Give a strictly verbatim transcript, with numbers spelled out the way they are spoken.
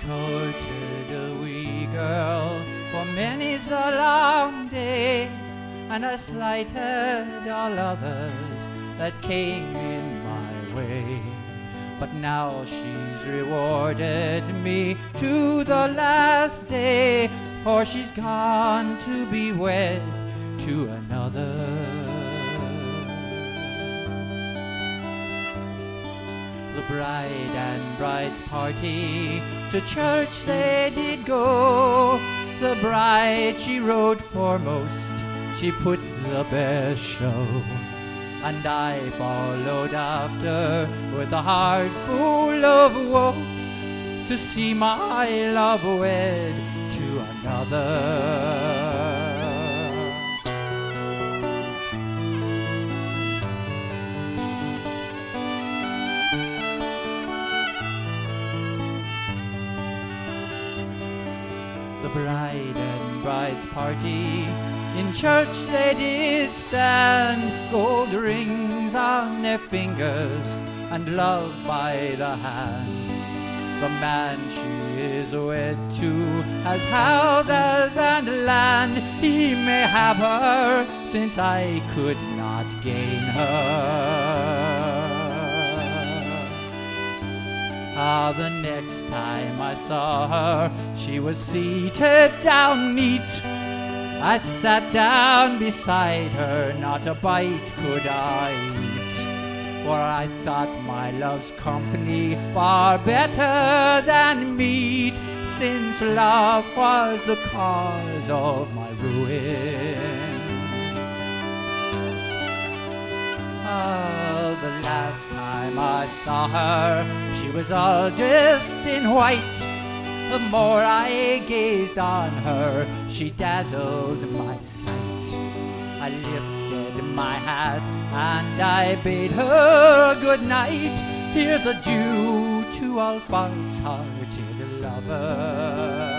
courted a wee girl for many's the long day, and I slighted all others that came in my way. But now she's rewarded me to the last day, for she's gone to be wed to another. The bride and bride's party, to church they did go. The bride she rode foremost, she put the best show. And I followed after with a heart full of woe, to see my love wed to another. The bride and bride's party, in church they did stand, gold rings on their fingers and love by the hand. The man she is wed to has houses and land, he may have her since I could not gain her. Ah, the next time I saw her, she was seated down neat. I sat down beside her, not a bite could I eat, for I thought my love's company far better than meat, since love was the cause of my ruin. Ah, the last time I saw her, she was all dressed in white. The more I gazed on her, she dazzled my sight. I lifted my hat and I bade her good night. Here's adieu to all false-hearted lovers.